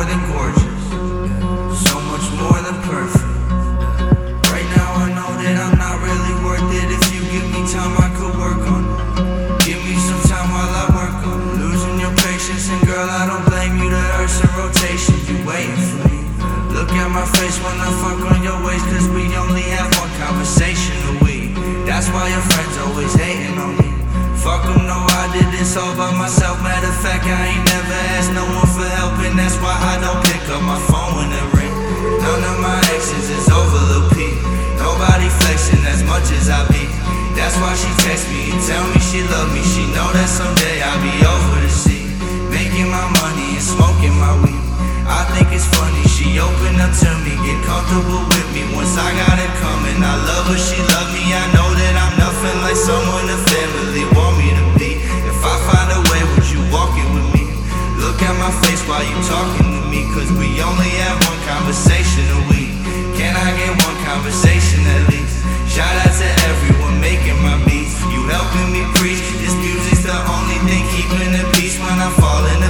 more than gorgeous, so much more than perfect. Right now I know that I'm not really worth it. If you give me time I could work on it. Give me some time while I work on it. Losing your patience, and girl I don't blame you. The earth's in rotation, you waiting for me. Look at my face when I fuck on your waist, cause we only have one conversation a week. That's why your friends always hating on me. Fuck them, no, I did this all by myself. Matter of fact, I ain't never asked no one for help, and that's why I don't pick up my phone when it ring. None of my exes is over Lil P. Nobody flexing as much as I be. That's why she text me and tell me she love me. She know that someday I'll be over the sea, making my money and smoking my weed. I think it's funny, she opened up to me, get comfortable with me once I got it coming. I love her, she love me, I know that I'm nothing like someone the family want me to be. If I find a way, would you walk it with me? Look at my face while you talking to me, cause we only have one conversation a week. Can I get one conversation at least? Shout out to everyone making my beats. You helping me preach, this music's the only thing keeping the peace when I'm falling